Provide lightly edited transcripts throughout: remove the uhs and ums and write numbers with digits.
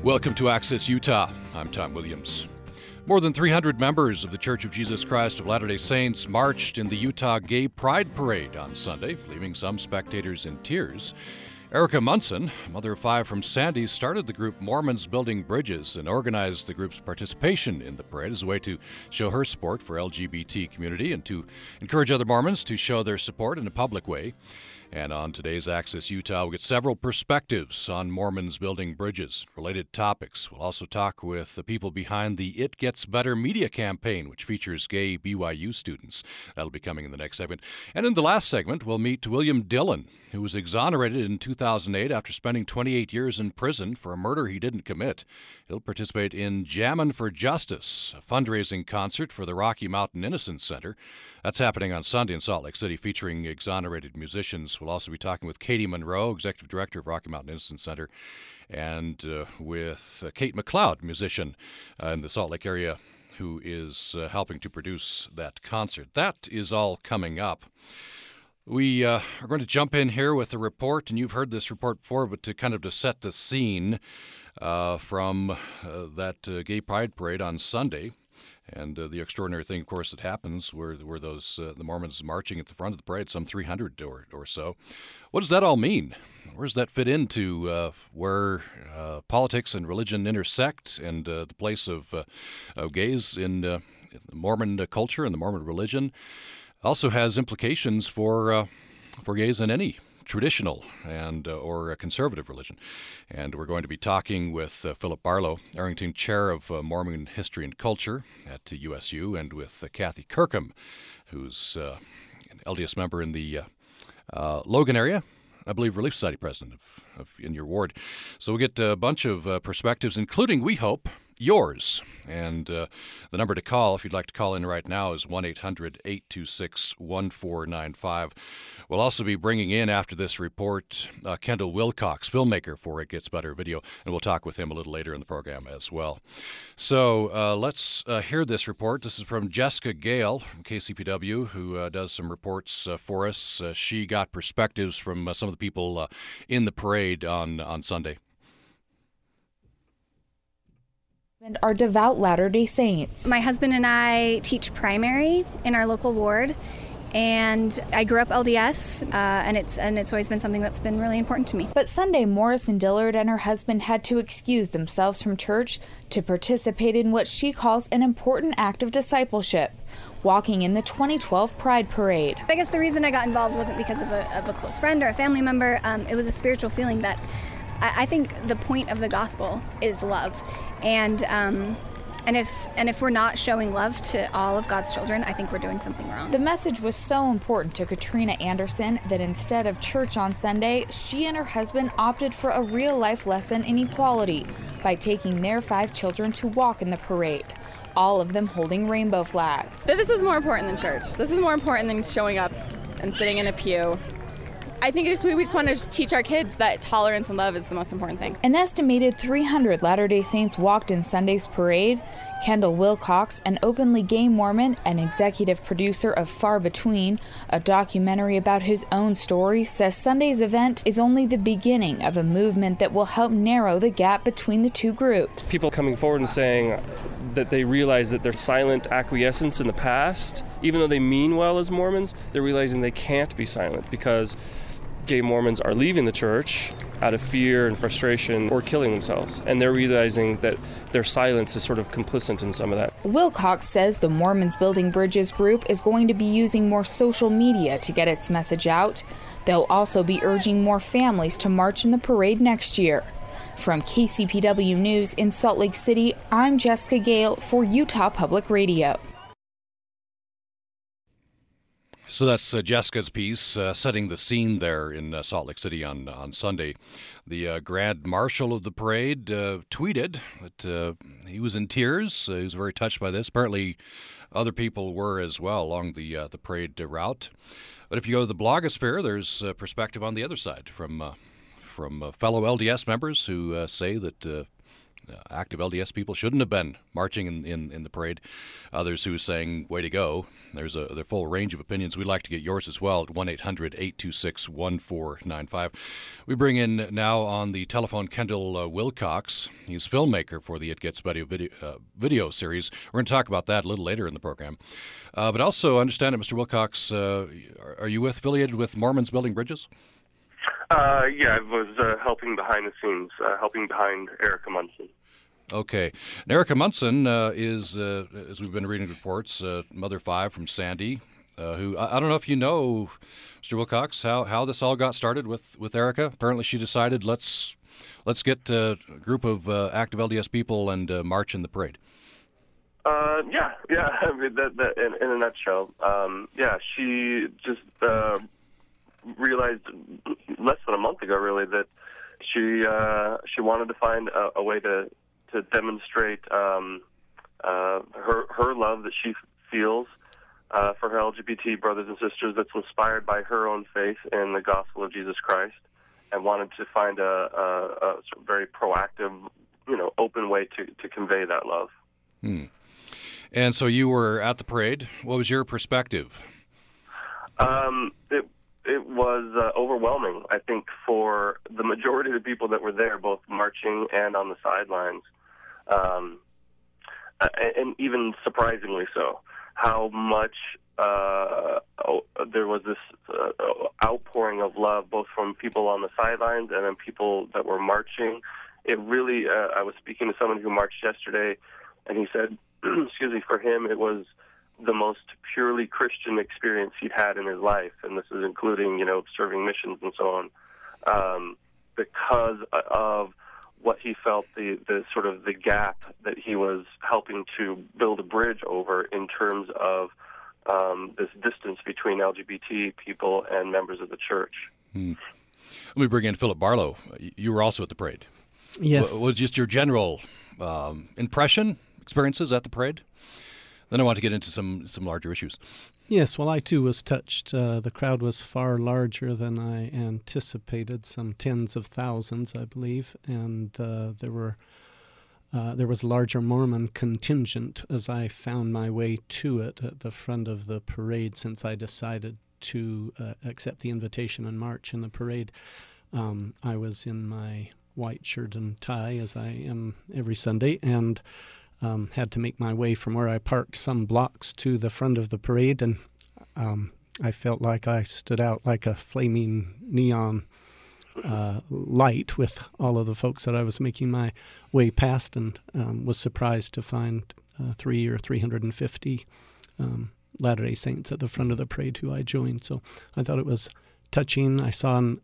Welcome to Access Utah. I'm Tom Williams. More than 300 members of the Church of Jesus Christ of Latter-day Saints marched in the Utah Gay Pride Parade on Sunday, leaving some spectators in tears. Erica Munson, mother of 5 from Sandy, started the group Mormons Building Bridges and organized the group's participation in the parade as a way to show her support for LGBT community and to encourage other Mormons to show their support in a public way. And on today's Access Utah, we'll get several perspectives on Mormons Building Bridges, related topics. We'll also talk with the people behind the It Gets Better media campaign, which features gay BYU students. That'll be coming in the next segment. And in the last segment, we'll meet William Dillon, who was exonerated in 2008 after spending 28 years in prison for a murder he didn't commit. He'll participate in Jammin' for Justice, a fundraising concert for the Rocky Mountain Innocence Center. That's happening on Sunday in Salt Lake City, featuring exonerated musicians. We'll also be talking with Katie Monroe, Executive Director of Rocky Mountain Innocence Center, and with Kate McLeod, musician in the Salt Lake area, who is helping to produce that concert. That is all coming up. We are going to jump in here with a report, and you've heard this report before, but to set the scene from that Gay Pride Parade on Sunday. And the extraordinary thing, of course, that happens were those the Mormons marching at the front of the parade, some 300 or so. What does that all mean? Where does that fit into where politics and religion intersect, and the place of gays in the Mormon culture and the Mormon religion? Also has implications for gays in any traditional and or a conservative religion. And we're going to be talking with Philip Barlow, Arrington Chair of Mormon History and Culture at USU, and with Kathy Kirkham, who's an LDS member in the Logan area, I believe Relief Society president in your ward. So we'll get a bunch of perspectives, including, we hope, yours. And the number to call, if you'd like to call in right now, is 1-800-826-1495. We'll also be bringing in, after this report, Kendall Wilcox, filmmaker for It Gets Better Video, and we'll talk with him a little later in the program as well. So let's hear this report. This is from Jessica Gale from KCPW, who does some reports for us. She got perspectives from some of the people in the parade on Sunday. And are devout Latter-day Saints. My husband and I teach primary in our local ward, and I grew up LDS, and it's always been something that's been really important to me. But Sunday, Morrison Dillard and her husband had to excuse themselves from church to participate in what she calls an important act of discipleship, walking in the 2012 Pride Parade. I guess the reason I got involved wasn't because of a close friend or a family member. It was a spiritual feeling that I think the point of the gospel is love. And if we're not showing love to all of God's children, I think we're doing something wrong. The message was so important to Katrina Anderson that instead of church on Sunday, she and her husband opted for a real-life lesson in equality by taking their 5 children to walk in the parade, all of them holding rainbow flags. This is more important than church. This is more important than showing up and sitting in a pew. I think we just want to teach our kids that tolerance and love is the most important thing. An estimated 300 Latter-day Saints walked in Sunday's parade. Kendall Wilcox, an openly gay Mormon and executive producer of Far Between, a documentary about his own story, says Sunday's event is only the beginning of a movement that will help narrow the gap between the two groups. People coming forward and saying that they realize that their silent acquiescence in the past, even though they mean well as Mormons, they're realizing they can't be silent because gay Mormons are leaving the church out of fear and frustration or killing themselves. And they're realizing that their silence is sort of complicit in some of that. Wilcox says the Mormons Building Bridges group is going to be using more social media to get its message out. They'll also be urging more families to march in the parade next year. From KCPW News in Salt Lake City, I'm Jessica Gale for Utah Public Radio. So that's Jessica's piece, setting the scene there in Salt Lake City on Sunday. The Grand Marshal of the parade tweeted that he was in tears. He was very touched by this. Apparently, other people were as well along the parade route. But if you go to the blogosphere, there's perspective on the other side from fellow LDS members who say that active LDS people shouldn't have been marching in the parade. Others who are saying, way to go. There's a full range of opinions. We'd like to get yours as well at 1-800-826-1495. We bring in now on the telephone Kendall Wilcox. He's filmmaker for the It Gets Better video series. We're going to talk about that a little later in the program. But also understand it, Mr. Wilcox, are you affiliated with Mormons Building Bridges? Yeah, I was helping behind the scenes, helping behind Erica Munson. Okay. And Erica Munson is, as we've been reading reports, Mother 5 from Sandy, who, I don't know if you know, Mr. Wilcox, how this all got started with Erica. Apparently she decided, let's get a group of active LDS people and march in the parade. Yeah. I mean, that in a nutshell. She just realized less than a month ago, really, that she wanted to find a way to demonstrate her love that she feels for her LGBT brothers and sisters, that's inspired by her own faith in the gospel of Jesus Christ, and wanted to find a sort of very proactive, open way to convey that love. And so you were at the parade. What was your perspective? It was overwhelming, I think, for the majority of the people that were there, both marching and on the sidelines, and even surprisingly so, how much there was this outpouring of love, both from people on the sidelines and then people that were marching. It really, I was speaking to someone who marched yesterday, and he said, excuse me, for him it was the most purely Christian experience he'd had in his life, and this is including, serving missions and so on, because of what he felt the sort of the gap that he was helping to build a bridge over in terms of this distance between LGBT people and members of the church. Let me bring in Philip Barlow. You were also at the parade. Yes. What was just your general experiences at the parade? Then I want to get into some larger issues. Yes, well, I too was touched. The crowd was far larger than I anticipated, some tens of thousands, I believe, and there was a larger Mormon contingent as I found my way to it at the front of the parade, since I decided to accept the invitation and march in the parade. I was in my white shirt and tie, as I am every Sunday, and had to make my way from where I parked some blocks to the front of the parade, and I felt like I stood out like a flaming neon light with all of the folks that I was making my way past, and was surprised to find 350 Latter-day Saints at the front of the parade who I joined. So I thought it was touching. I saw an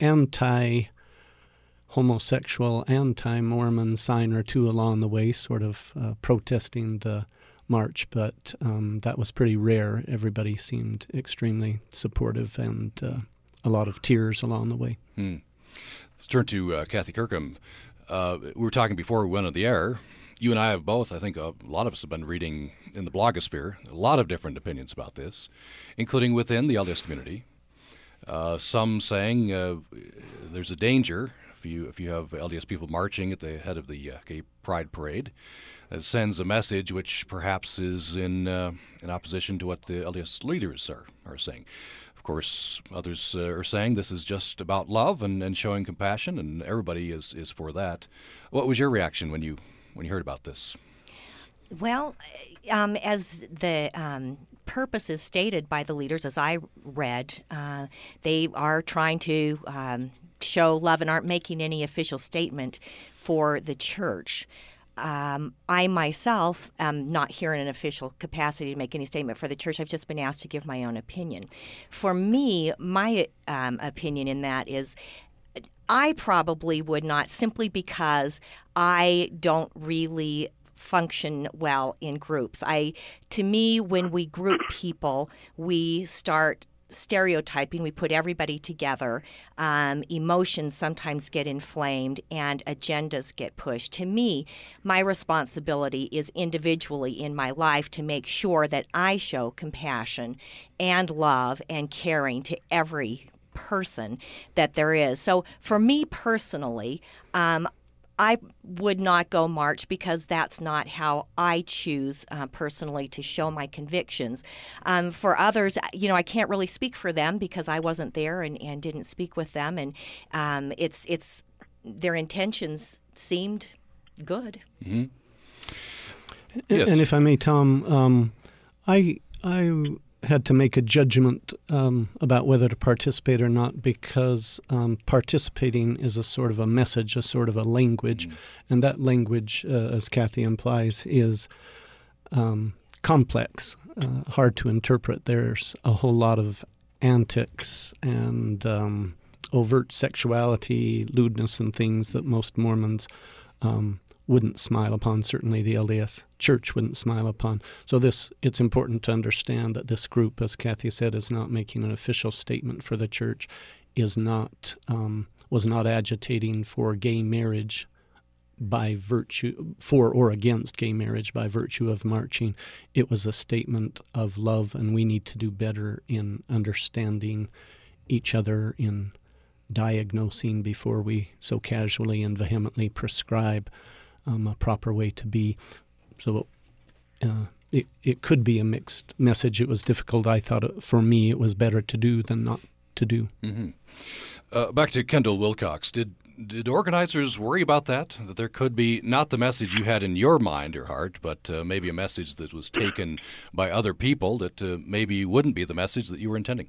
anti-homosexual, anti-Mormon sign or two along the way, sort of protesting the march, but that was pretty rare. Everybody seemed extremely supportive, and a lot of tears along the way. Let's turn to Kathy Kirkham. We were talking before we went on the air. You and I have both, I think a lot of us have been reading in the blogosphere, a lot of different opinions about this, including within the LDS community. Some saying there's a danger if you have LDS people marching at the head of the Gay Pride Parade. It sends a message which perhaps is in opposition to what the LDS leaders are saying. Of course, others are saying this is just about love and showing compassion, and everybody is for that. What was your reaction when you heard about this? Well, as the purpose is stated by the leaders, as I read, they are trying to show love and aren't making any official statement for the church. I myself am not here in an official capacity to make any statement for the church. I've just been asked to give my own opinion. For me, my opinion in that is I probably would not, simply because I don't really function well in groups. To me, when we group people, we start stereotyping. We put everybody together. Emotions sometimes get inflamed and agendas get pushed. To me, my responsibility is individually in my life to make sure that I show compassion and love and caring to every person that there is. So for me personally, I would not go march because that's not how I choose personally to show my convictions. For others, I can't really speak for them because I wasn't there and didn't speak with them, and it's their intentions seemed good. Mm-hmm. Yes. And if I may, Tom, I had to make a judgment about whether to participate or not because participating is a sort of a message, a sort of a language, and that language, as Kathy implies, is complex, hard to interpret. There's a whole lot of antics and overt sexuality, lewdness, and things that most Mormons wouldn't smile upon. Certainly the LDS Church wouldn't smile upon. So it's important to understand that this group, as Kathy said, is not making an official statement for the Church, was not agitating for gay marriage by virtue, for or against gay marriage by virtue of marching. It was a statement of love, and we need to do better in understanding each other, in diagnosing before we so casually and vehemently prescribe a proper way to be. So it could be a mixed message. It was difficult. I thought for me it was better to do than not to do. Mm-hmm. Back to Kendall Wilcox. Did organizers worry about that there could be not the message you had in your mind or heart, but maybe a message that was taken by other people that maybe wouldn't be the message that you were intending?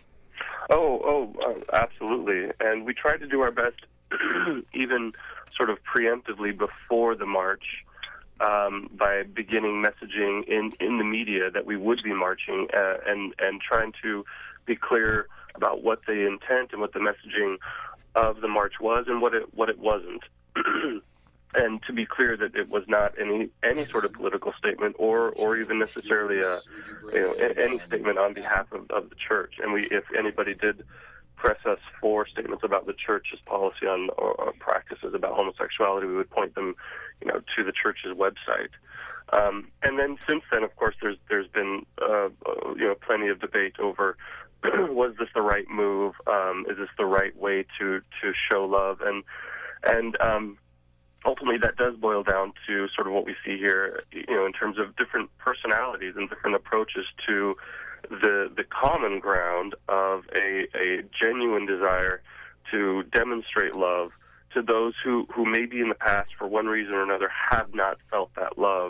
Absolutely. And we tried to do our best, even sort of preemptively before the march, by beginning messaging in the media that we would be marching, and trying to be clear about what the intent and what the messaging of the march was and what it wasn't. And to be clear that it was not any sort of political statement or even necessarily any statement on behalf of the church. And if anybody did press us for statements about the church's policy on or practices about homosexuality, we would point them, to the church's website. And then since then, of course, there's been plenty of debate over was this the right move? Is this the right way to show love? And ultimately, that does boil down to sort of what we see here, in terms of different personalities and different approaches to the common ground of a genuine desire to demonstrate love to those who maybe in the past, for one reason or another, have not felt that love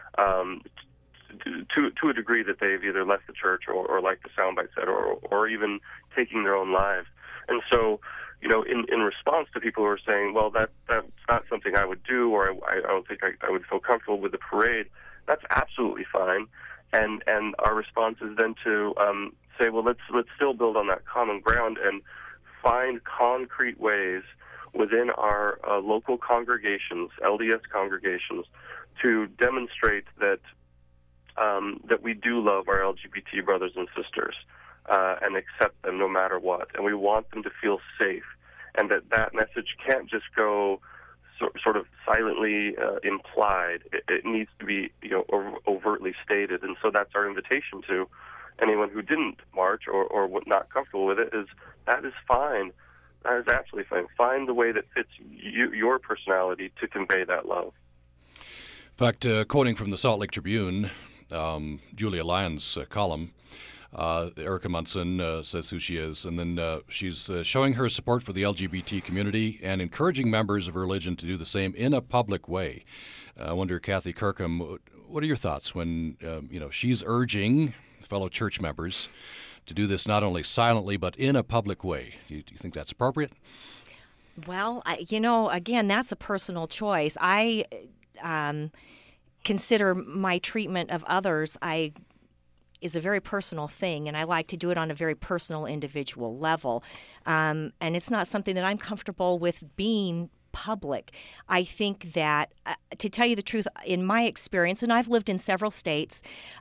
to a degree that they've either left the church or like the soundbite said, or even taking their own lives. And so, in response to people who are saying, well, that's not something I would do, or I don't think I would feel comfortable with the parade, that's absolutely fine. And our response is then to say, well, let's still build on that common ground and find concrete ways within our local congregations, LDS congregations, to demonstrate that we do love our LGBT brothers and sisters and accept them no matter what. And we want them to feel safe, and that message can't just go sort of silently implied. It needs to be overtly stated. And so that's our invitation to anyone who didn't march or not comfortable with it, is that is fine. That is absolutely fine. Find the way that fits your personality to convey that love. In fact, quoting from the Salt Lake Tribune, Julia Lyons' column, Erica Munson says who she is, and then she's showing her support for the LGBT community and encouraging members of her religion to do the same in a public way. I wonder, Kathy Kirkham, what are your thoughts when she's urging fellow church members to do this not only silently but in a public way? Do you think that's appropriate? Well, again, that's a personal choice. I consider my treatment of others is a very personal thing, and I like to do it on a very personal, individual level. And it's not something that I'm comfortable with being public. I think that, to tell you the truth, in my experience, and I've lived in several states,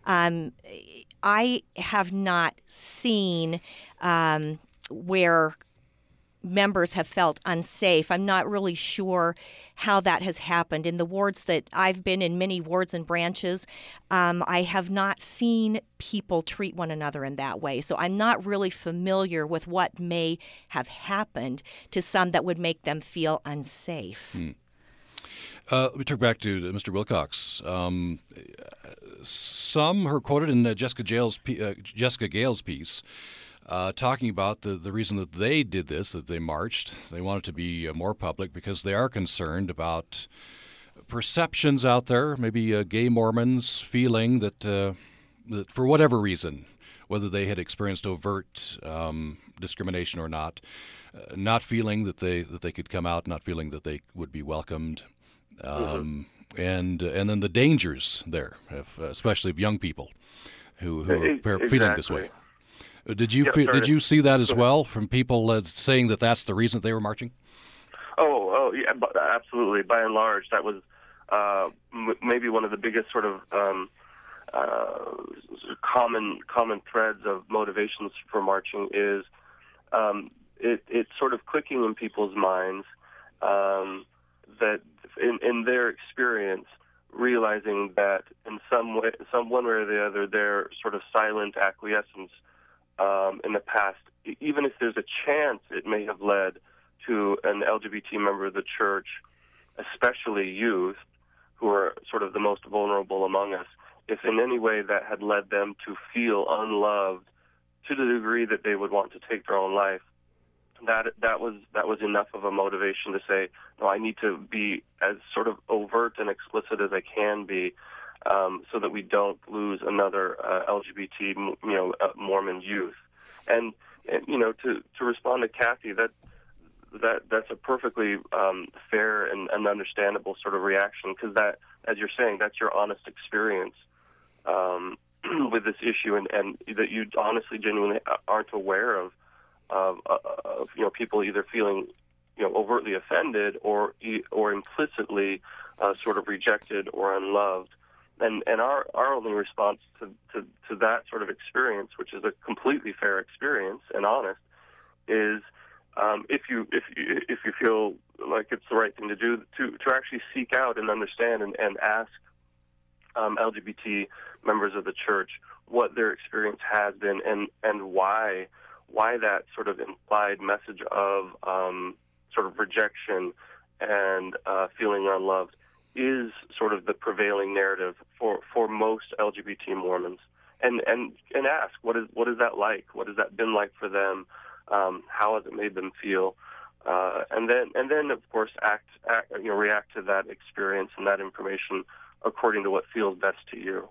I have not seen where members have felt unsafe. I'm not really sure how that has happened. In the wards that I've been in, many wards and branches, I have not seen people treat one another in that way. So I'm not really familiar with what may have happened to some that would make them feel unsafe. We turn back to Mr. Wilcox. Some are quoted in Jessica Gale's piece talking about the reason that they did this, that they marched. They wanted to be more public because they are concerned about perceptions out there, maybe gay Mormons feeling that, that for whatever reason, whether they had experienced overt discrimination or not feeling that they could come out, not feeling that they would be welcomed, and then the dangers there, especially of young people who are feeling this way. Did you see that as well from people saying that that's the reason they were marching? Oh, yeah, absolutely. By and large, that was maybe one of the biggest sort of common threads of motivations for marching is it's sort of clicking in people's minds that in their experience, realizing that in some one way or the other, their sort of silent acquiescence in the past, even if there's a chance it may have led to an LGBT member of the church, especially youth, who are sort of the most vulnerable among us, if in any way that had led them to feel unloved to the degree that they would want to take their own life, that was enough of a motivation to say, no, I need to be as sort of overt and explicit as I can be, so that we don't lose another LGBT, Mormon youth. And to respond to Kathy, that's a perfectly fair and understandable sort of reaction, because that, as you're saying, that's your honest experience with this issue, and that you honestly, genuinely aren't aware of people either feeling overtly offended or implicitly sort of rejected or unloved. And our only response to that sort of experience, which is a completely fair experience and honest, is if you feel like it's the right thing to do, to actually seek out and understand and ask LGBT members of the church what their experience has been and why that sort of implied message of sort of rejection and feeling unloved is sort of the prevailing narrative for most LGBT Mormons, and ask what is that like? What has that been like for them? How has it made them feel? And then of course react to that experience and that information according to what feels best to you.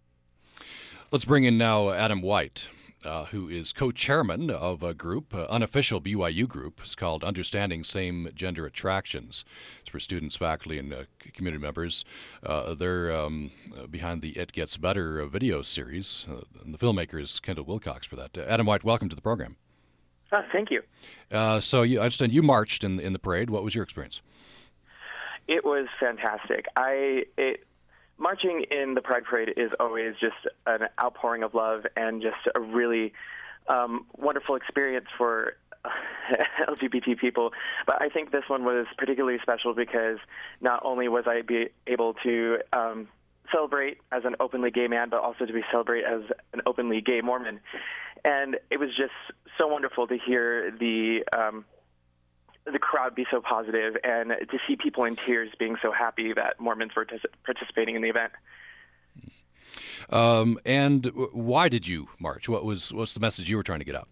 Let's bring in now Adam White, who is co-chairman of a group, unofficial BYU group. It's called Understanding Same-Gender Attractions. It's for students, faculty, and community members. They're behind the It Gets Better video series. And the filmmaker is Kendall Wilcox for that. Adam White, welcome to the program. Thank you. So I understand you marched in the parade. What was your experience? It was fantastic. Marching in the Pride Parade is always just an outpouring of love and just a really wonderful experience for LGBT people. But I think this one was particularly special because not only was I able to celebrate as an openly gay man, but also to be celebrate as an openly gay Mormon. And it was just so wonderful to hear the crowd be so positive and to see people in tears being so happy that Mormons were participating in the event. And why did you march? What's the message you were trying to get out?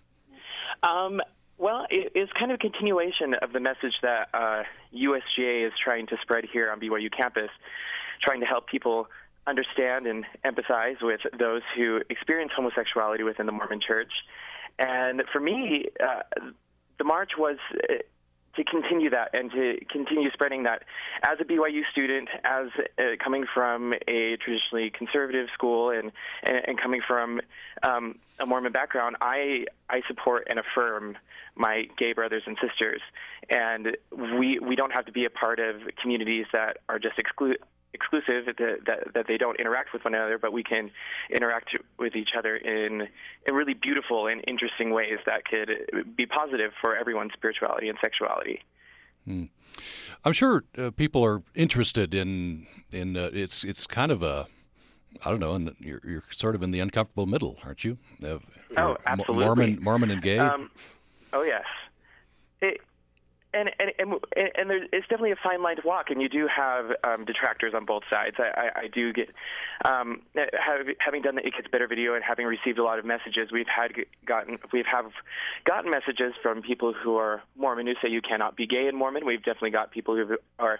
Well, it's kind of a continuation of the message that USGA is trying to spread here on BYU campus, trying to help people understand and empathize with those who experience homosexuality within the Mormon Church. And for me, the march was to continue that and to continue spreading that. As a BYU student, as coming from a traditionally conservative school and coming from a Mormon background, I support and affirm my gay brothers and sisters. And we don't have to be a part of communities that are just exclusive, that they don't interact with one another, but we can interact with each other in really beautiful and interesting ways that could be positive for everyone's spirituality and sexuality. I'm sure people are interested in it's kind of a, I don't know, and you're sort of in the uncomfortable middle, aren't you? Absolutely. Mormon and gay. Oh yes. it's definitely a fine line to walk, and you do have detractors on both sides. I do get, having done the It Gets Better video and having received a lot of messages, we've gotten messages from people who are Mormon who say you cannot be gay in Mormon. We've definitely got people who are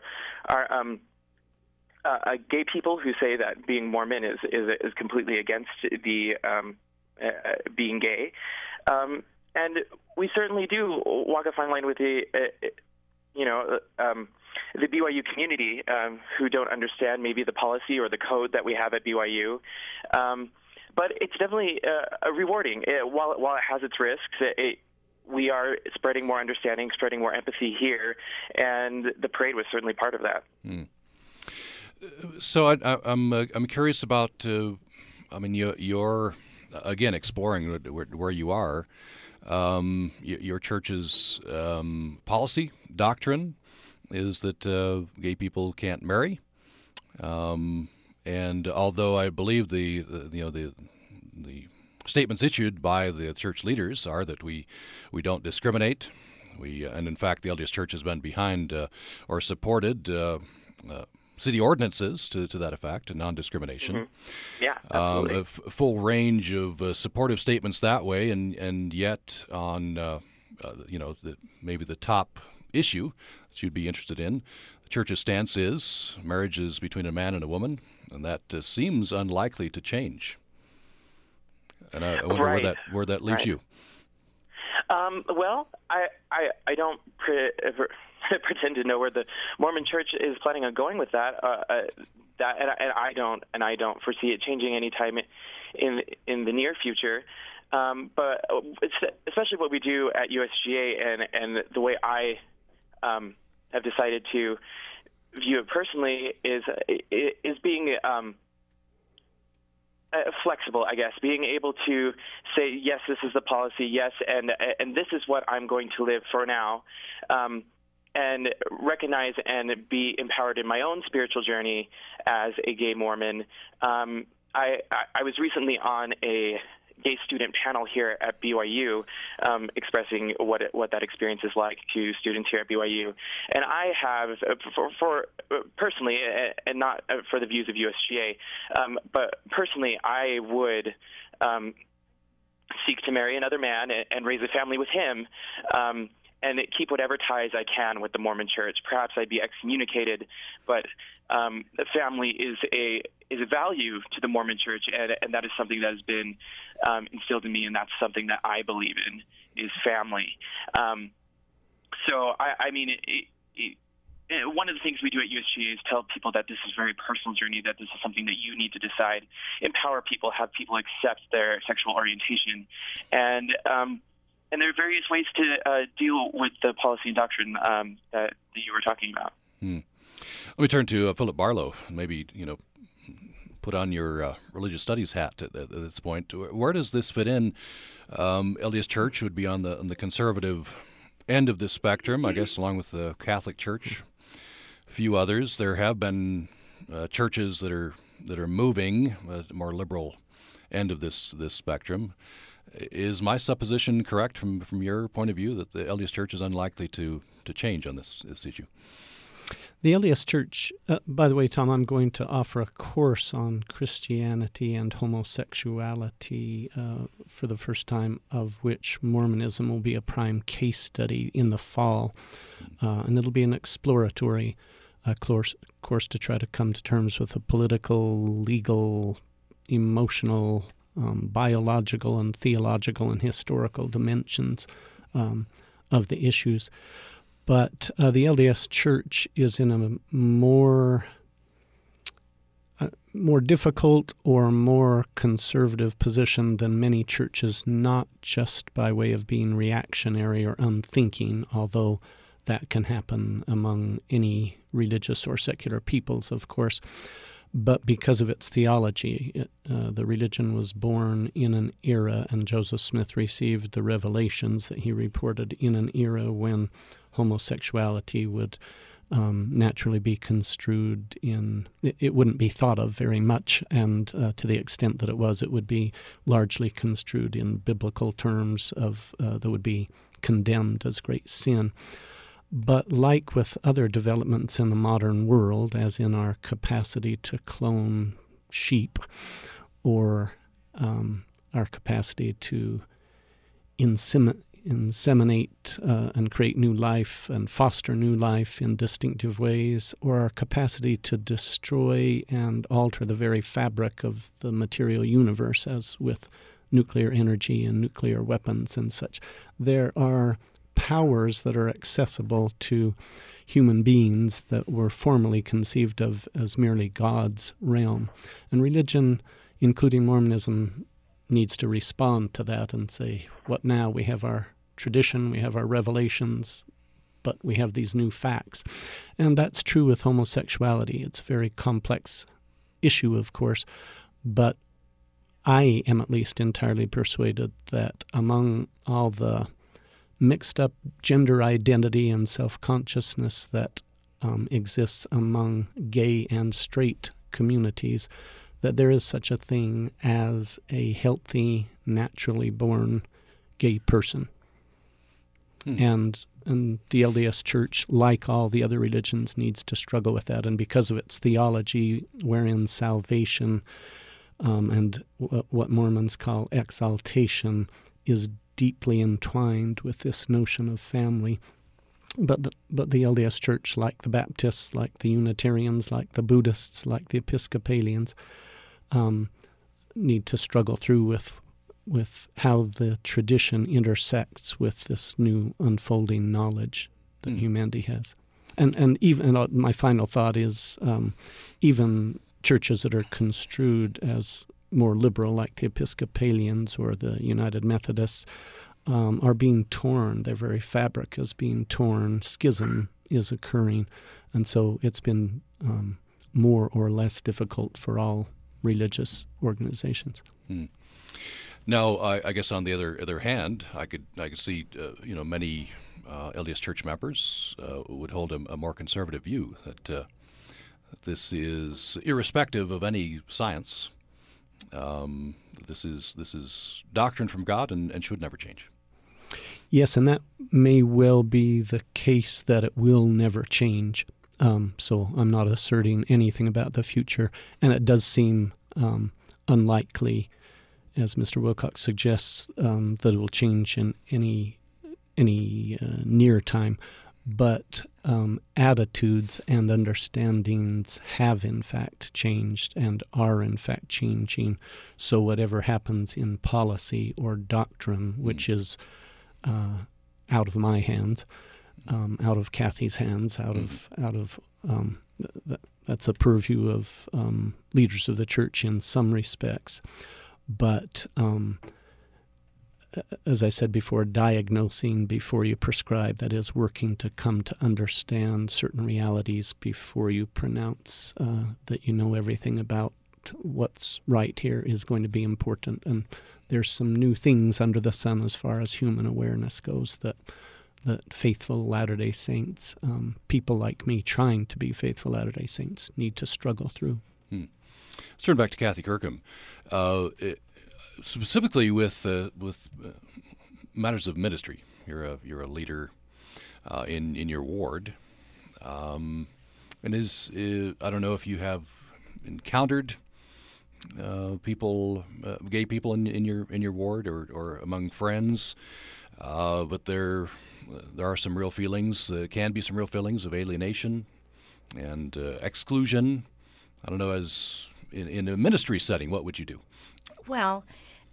gay people who say that being Mormon is completely against the being gay. And we certainly do walk a fine line with the BYU community who don't understand maybe the policy or the code that we have at BYU. But it's definitely rewarding. While it has its risks, we are spreading more understanding, spreading more empathy here, and the parade was certainly part of that. So I'm curious about. You're again exploring where you are. Your church's policy, doctrine, is that gay people can't marry, and although I believe the statements issued by the church leaders are that we don't discriminate, and in fact the LDS Church has been behind or supported city ordinances to that effect, and non-discrimination. Mm-hmm. Yeah, absolutely. A full range of supportive statements that way, and yet on maybe the top issue that you'd be interested in, the Church's stance is marriage is between a man and a woman, and that seems unlikely to change. And I wonder where that leaves you. Well, I don't pretend to know where the Mormon Church is planning on going with that. I don't foresee it changing anytime in the near future. But it's especially what we do at USGA and the way I have decided to view it personally is being flexible, I guess, being able to say, yes, this is the policy, yes, and this is what I'm going to live for now, and recognize and be empowered in my own spiritual journey as a gay Mormon. I was recently on a gay student panel here at BYU, expressing what that experience is like to students here at BYU. And I have, for personally, and not for the views of USGA, but personally, I would seek to marry another man and raise a family with him, and keep whatever ties I can with the Mormon Church. Perhaps I'd be excommunicated, but the family is a value to the Mormon Church, and that is something that has been instilled in me, and that's something that I believe in, is family. So, one of the things we do at USGA is tell people that this is a very personal journey, that this is something that you need to decide, empower people, have people accept their sexual orientation, and there are various ways to deal with the policy and doctrine that you were talking about. Let me turn to Philip Barlow. Maybe, put on your religious studies hat at this point. Where does this fit in? LDS Church would be on the conservative end of this spectrum, I guess, along with the Catholic Church. A few others. There have been churches that are moving a more liberal end of this spectrum. Is my supposition correct from your point of view that the LDS Church is unlikely to change on this issue? The LDS Church, by the way, Tom, I'm going to offer a course on Christianity and homosexuality for the first time, of which Mormonism will be a prime case study in the fall. And it'll be an exploratory course to try to come to terms with the political, legal, emotional, biological and theological and historical dimensions of the issues. But the LDS Church is in a more difficult or more conservative position than many churches, not just by way of being reactionary or unthinking, although that can happen among any religious or secular peoples, of course, but because of its theology. The religion was born in an era, and Joseph Smith received the revelations that he reported in an era when homosexuality would naturally be construed in, it wouldn't be thought of very much, and to the extent that it would be largely construed in biblical terms of that would be condemned as great sin. But like with other developments in the modern world, as in our capacity to clone sheep or our capacity to inseminate and create new life and foster new life in distinctive ways, or our capacity to destroy and alter the very fabric of the material universe, as with nuclear energy and nuclear weapons and such. There are powers that are accessible to human beings that were formerly conceived of as merely God's realm. And religion, including Mormonism, needs to respond to that and say, what now? We have our tradition, we have our revelations, but we have these new facts. And that's true with homosexuality. It's a very complex issue, of course, but I am at least entirely persuaded that among all the mixed up gender identity and self-consciousness that exists among gay and straight communities, that there is such a thing as a healthy, naturally born gay person. And the LDS Church, like all the other religions, needs to struggle with that. And because of its theology, wherein salvation and what Mormons call exaltation is deeply entwined with this notion of family. But the LDS Church, like the Baptists, like the Unitarians, like the Buddhists, like the Episcopalians, need to struggle through with how the tradition intersects with this new unfolding knowledge that humanity has. And even my final thought is even churches that are construed as more liberal, like the Episcopalians or the United Methodists, are being torn. Their very fabric is being torn. Schism is occurring. And so it's been more or less difficult for all religious organizations. Now, I guess on the other hand, I could see many LDS Church members would hold a more conservative view that this is irrespective of any science. This is doctrine from God and should never change. Yes, and that may well be the case, that it will never change. So I'm not asserting anything about the future, and it does seem unlikely, as Mr. Wilcox suggests, that it will change in any near time. But attitudes and understandings have in fact changed and are in fact changing. So whatever happens in policy or doctrine, which is out of my hands, out of Kathy's hands, that's a purview of leaders of the church in some respects. But as I said before, diagnosing before you prescribe, that is, working to come to understand certain realities before you pronounce that you know everything about what's right here, is going to be important. And there's some new things under the sun as far as human awareness goes that faithful Latter-day Saints, people like me trying to be faithful Latter-day Saints, need to struggle through. Let's turn back to Kathy Kirkham. Specifically with matters of ministry, you're a leader in your ward, and I don't know if you have encountered people, gay people in your ward or among friends, but there are some real feelings. Can be some real feelings of alienation and exclusion. I don't know, as in a ministry setting, what would you do? Well,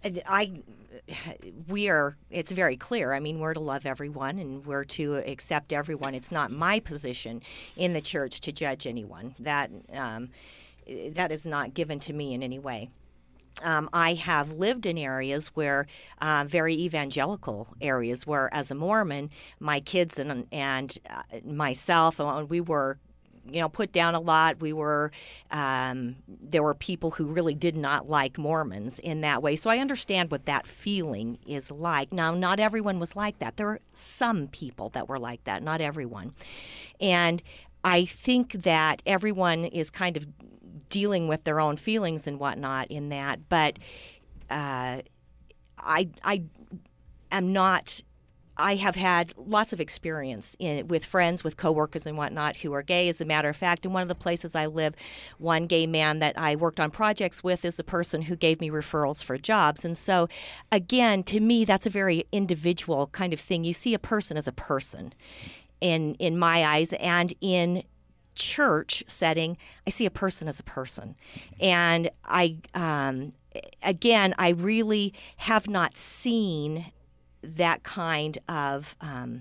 it's very clear. I mean, we're to love everyone and we're to accept everyone. It's not my position in the church to judge anyone. That is not given to me in any way. I have lived in areas where, very evangelical areas, where as a Mormon, my kids and myself, we were put down a lot. We were, there were people who really did not like Mormons in that way. So I understand what that feeling is like. Now, not everyone was like that. There were some people that were like that, not everyone. And I think that everyone is kind of dealing with their own feelings and whatnot in that. But I am not I have had lots of experience with friends, with coworkers and whatnot who are gay, as a matter of fact. In one of the places I live, one gay man that I worked on projects with is the person who gave me referrals for jobs. And so, again, to me, that's a very individual kind of thing. You see a person as a person in my eyes, and in church setting, I see a person as a person. And I really have not seen that kind of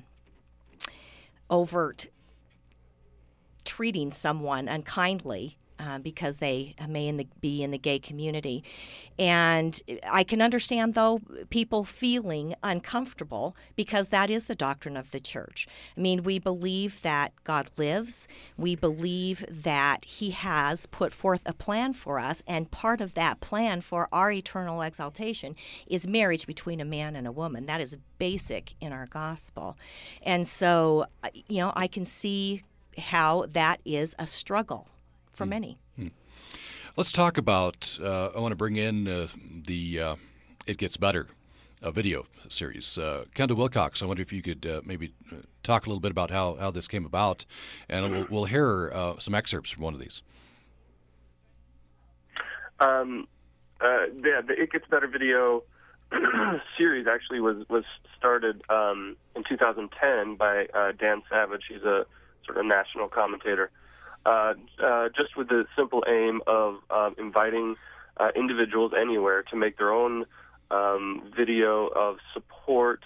overt treating someone unkindly because they may be in the gay community. And I can understand, though, people feeling uncomfortable because that is the doctrine of the church. I mean, we believe that God lives. We believe that he has put forth a plan for us, and part of that plan for our eternal exaltation is marriage between a man and a woman. That is basic in our gospel. And so, I can see how that is a struggle for many. Let's talk about, I want to bring in the It Gets Better video series. Kendall Wilcox, I wonder if you could maybe talk a little bit about how this came about, and we'll hear some excerpts from one of these. The It Gets Better video series actually was started in 2010 by Dan Savage. He's a sort of national commentator. Just with the simple aim of inviting individuals anywhere to make their own video of support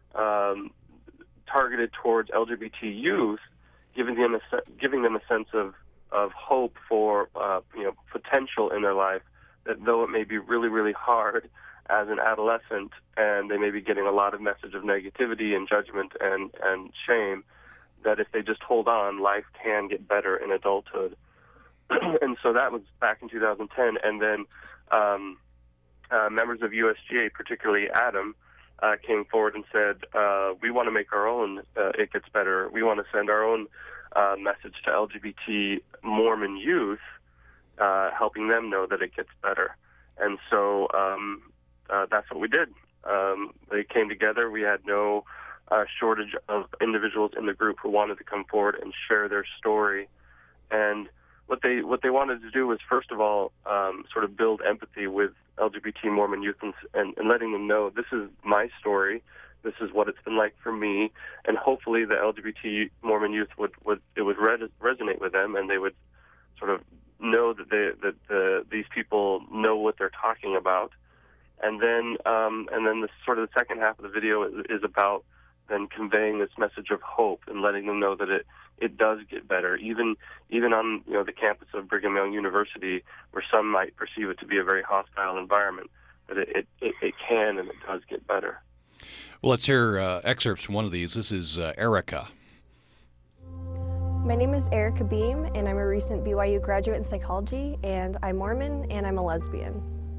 targeted towards LGBT youth, giving them a sense of hope for potential in their life. That though it may be really, really hard as an adolescent, and they may be getting a lot of message of negativity and judgment and shame, that if they just hold on, life can get better in adulthood. And so that was back in 2010. And then members of USGA, particularly Adam, came forward and said, we want to make our own It Gets Better. We want to send our own message to LGBT Mormon youth, helping them know that it gets better. And so that's what we did. They came together. We had no shortage of individuals in the group who wanted to come forward and share their story. And what they wanted to do was, first of all, sort of build empathy with LGBT Mormon youth and letting them know, this is my story, this is what it's been like for me, and hopefully the LGBT Mormon youth would resonate with them, and they would sort of know that these people know what they're talking about. And then the sort of the second half of the video is about then conveying this message of hope and letting them know that it does get better, even on the campus of Brigham Young University, where some might perceive it to be a very hostile environment, that it can and it does get better. Well, let's hear excerpts from one of these. This is Erica. My name is Erica Beam, and I'm a recent BYU graduate in psychology, and I'm Mormon, and I'm a lesbian.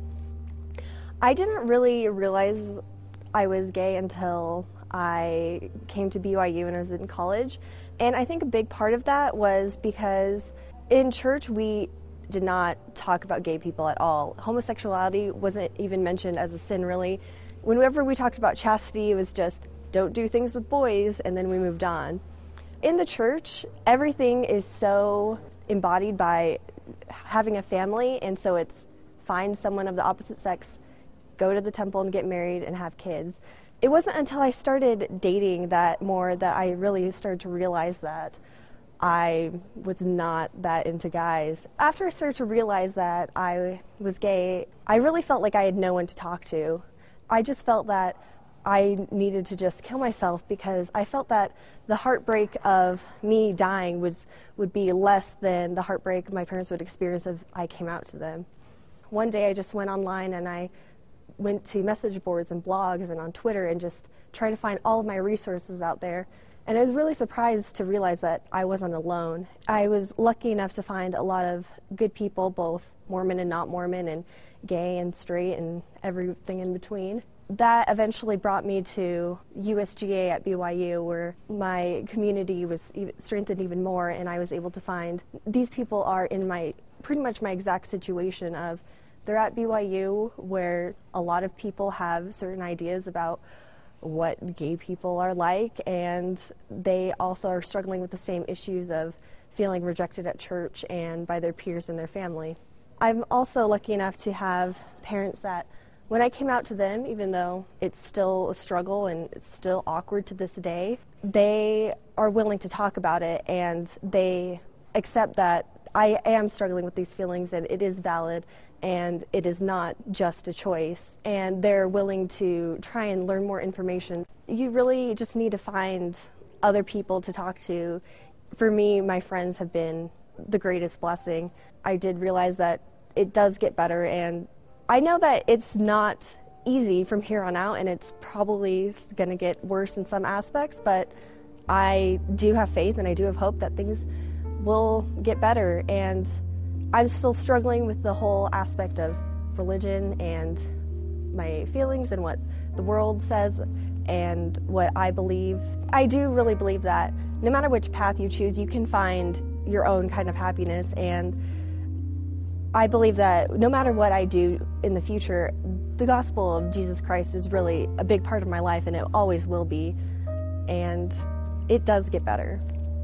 I didn't really realize I was gay until I came to BYU when I was in college, and I think a big part of that was because in church we did not talk about gay people at all. Homosexuality wasn't even mentioned as a sin, really. Whenever we talked about chastity, it was just, don't do things with boys, and then we moved on. In the church, everything is so embodied by having a family, and so it's find someone of the opposite sex, go to the temple and get married and have kids. It wasn't until I started dating that I really started to realize that I was not that into guys. After I started to realize that I was gay, I really felt like I had no one to talk to. I just felt that I needed to just kill myself because I felt that the heartbreak of me dying would be less than the heartbreak my parents would experience if I came out to them. One day I just went online and I went to message boards and blogs and on Twitter and just tried to find all of my resources out there. And I was really surprised to realize that I wasn't alone. I was lucky enough to find a lot of good people, both Mormon and not Mormon, and gay and straight and everything in between. That eventually brought me to USGA at BYU, where my community was strengthened even more, and I was able to find these people are in pretty much my exact situation of they're at BYU, where a lot of people have certain ideas about what gay people are like, and they also are struggling with the same issues of feeling rejected at church and by their peers and their family. I'm also lucky enough to have parents that when I came out to them, even though it's still a struggle and it's still awkward to this day, they are willing to talk about it, and they accept that I am struggling with these feelings and it is valid and it is not just a choice, and they're willing to try and learn more information. You really just need to find other people to talk to. For me, my friends have been the greatest blessing. I did realize that it does get better, and I know that it's not easy from here on out, and it's probably going to get worse in some aspects, but I do have faith and I do have hope that things will get better. And I'm still struggling with the whole aspect of religion and my feelings and what the world says and what I believe. I do really believe that no matter which path you choose, you can find your own kind of happiness, and I believe that no matter what I do in the future, the gospel of Jesus Christ is really a big part of my life, and it always will be, and it does get better.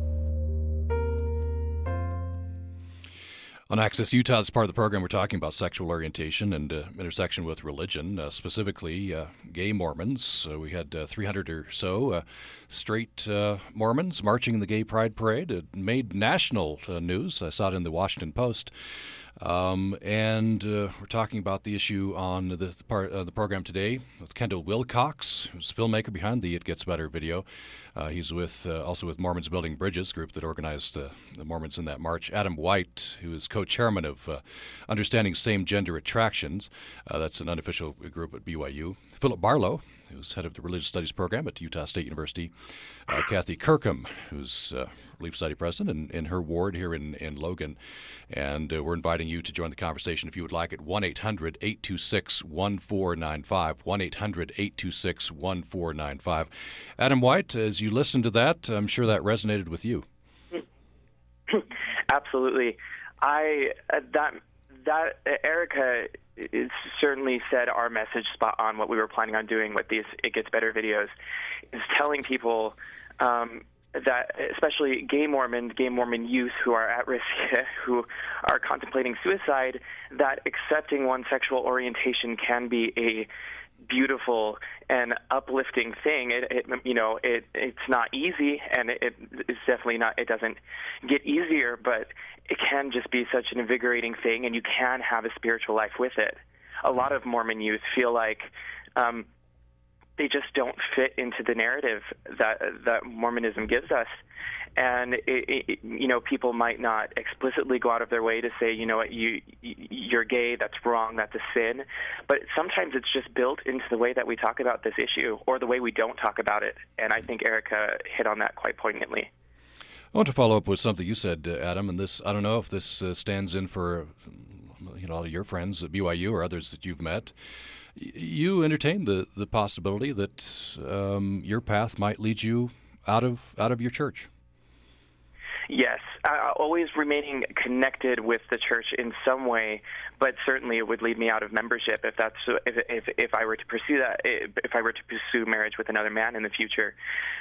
On Access Utah, as part of the program, we're talking about sexual orientation and intersection with religion, specifically gay Mormons. We had 300 or so straight Mormons marching in the Gay Pride Parade. It made national news. I saw it in the Washington Post. And we're talking about the issue on the part of the program today with Kendall Wilcox, who's the filmmaker behind the It Gets Better video. He's also with Mormons Building Bridges, group that organized the Mormons in that march. Adam White, who is co-chairman of Understanding Same-Gender Attractions. That's an unofficial group at BYU. Philip Barlow, who's head of the Religious Studies program at Utah State University. Kathy Kirkham, who's Relief Society president in her ward here in Logan. And we're inviting you to join the conversation if you would like at 1-800-826-1495, 1-800-826-1495. Adam White, as you listen to that, I'm sure that resonated with you. Absolutely. That Erica certainly said our message spot on what we were planning on doing with these It Gets Better videos, is telling people that especially gay Mormon youth who are at risk, who are contemplating suicide, that accepting one's sexual orientation can be a beautiful and uplifting thing. It's not easy, and it's definitely not. It doesn't get easier, but it can just be such an invigorating thing, and you can have a spiritual life with it. A lot of Mormon youth feel like they just don't fit into the narrative that Mormonism gives us. And people might not explicitly go out of their way to say, you know what, you're gay, that's wrong, that's a sin. But sometimes it's just built into the way that we talk about this issue, or the way we don't talk about it. And I think Erica hit on that quite poignantly. I want to follow up with something you said, Adam, and this, I don't know if this stands in for all of your friends at BYU or others that you've met. You entertain the possibility that your path might lead you out of your church. Yes, always remaining connected with the church in some way, but certainly it would lead me out of membership if I were to pursue that, if I were to pursue marriage with another man in the future.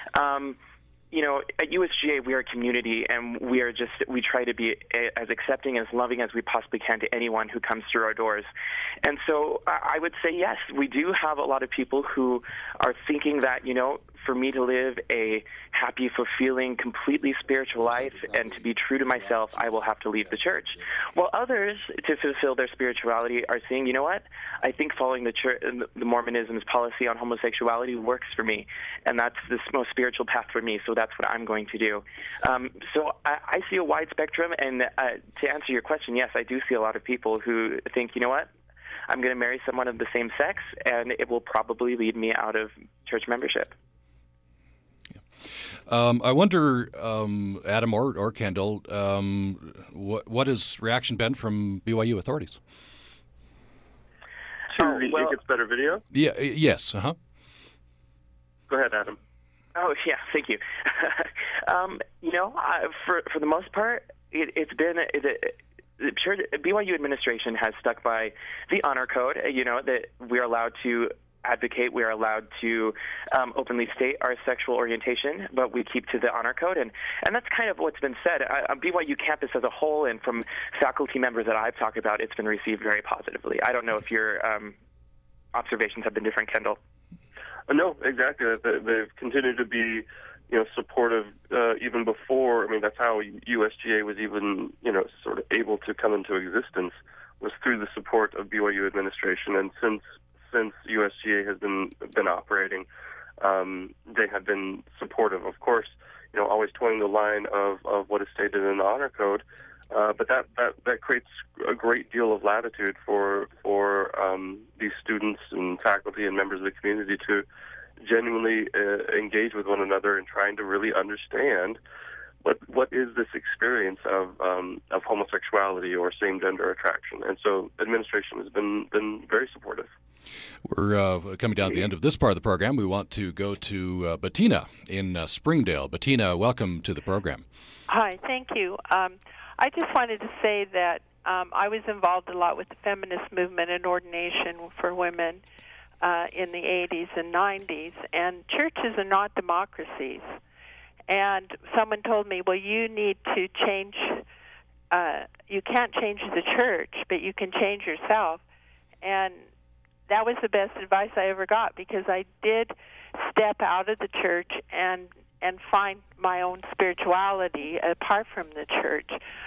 At USGA, we are a community, and we try to be as accepting, as loving as we possibly can to anyone who comes through our doors. And so I would say, yes, we do have a lot of people who are thinking that, for me to live a happy, fulfilling, completely spiritual life and to be true to myself, I will have to leave the church. While others, to fulfill their spirituality, are saying, you know what, I think following the Mormonism's policy on homosexuality works for me, and that's the most spiritual path for me, so that's what I'm going to do. So I see a wide spectrum, and to answer your question, yes, I do see a lot of people who think, you know what, I'm going to marry someone of the same sex, and it will probably lead me out of church membership. I wonder, Adam or Kendall, what has reaction been from BYU authorities? To the It Gets Better video? Yeah. Yes. Uh-huh. Go ahead, Adam. Oh, yeah. Thank you. For the most part, it's been the church. BYU administration has stuck by the honor code. That we are allowed to advocate. We are allowed to openly state our sexual orientation, but we keep to the honor code, and that's kind of what's been said. On BYU campus as a whole, and from faculty members that I've talked about, it's been received very positively. I don't know if your observations have been different, Kendall. No, exactly. They've continued to be, supportive even before. I mean, that's how USGA was even, sort of able to come into existence, was through the support of BYU administration. And since USGA has been operating, they have been supportive. Of course, always towing the line of what is stated in the honor code. But that creates a great deal of latitude for these students and faculty and members of the community to genuinely engage with one another in trying to really understand what is this experience of homosexuality or same-gender attraction. And so administration has been very supportive. We're coming down to the end of this part of the program. We want to go to Bettina in Springdale. Bettina, welcome to the program. Hi, thank you. I just wanted to say that I was involved a lot with the feminist movement and ordination for women in the 80s and 90s, and churches are not democracies. And someone told me, well, you need to change, you can't change the church, but you can change yourself. And that was the best advice I ever got, because I did step out of the church and find my own spirituality apart from the church.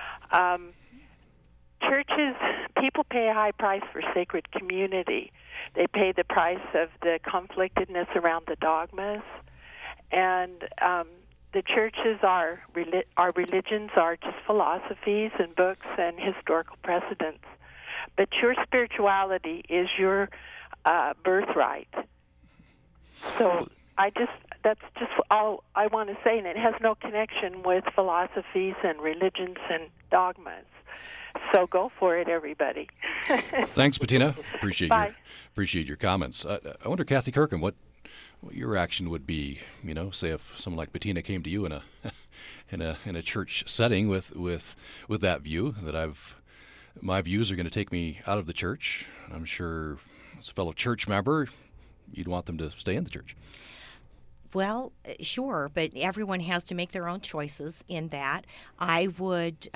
Churches, people pay a high price for sacred community. They pay the price of the conflictedness around the dogmas. And the churches our religions are just philosophies and books and historical precedents. But your spirituality is your birthright. So that's just all I want to say, and it has no connection with philosophies and religions and dogmas. So go for it, everybody. Thanks, Bettina. Appreciate your comments. I wonder, Kathy Kirkham, what your reaction would be, say if someone like Bettina came to you in a church setting with that view that my views are going to take me out of the church. I'm sure as a fellow church member, you'd want them to stay in the church. Well, sure, but everyone has to make their own choices in that. I would...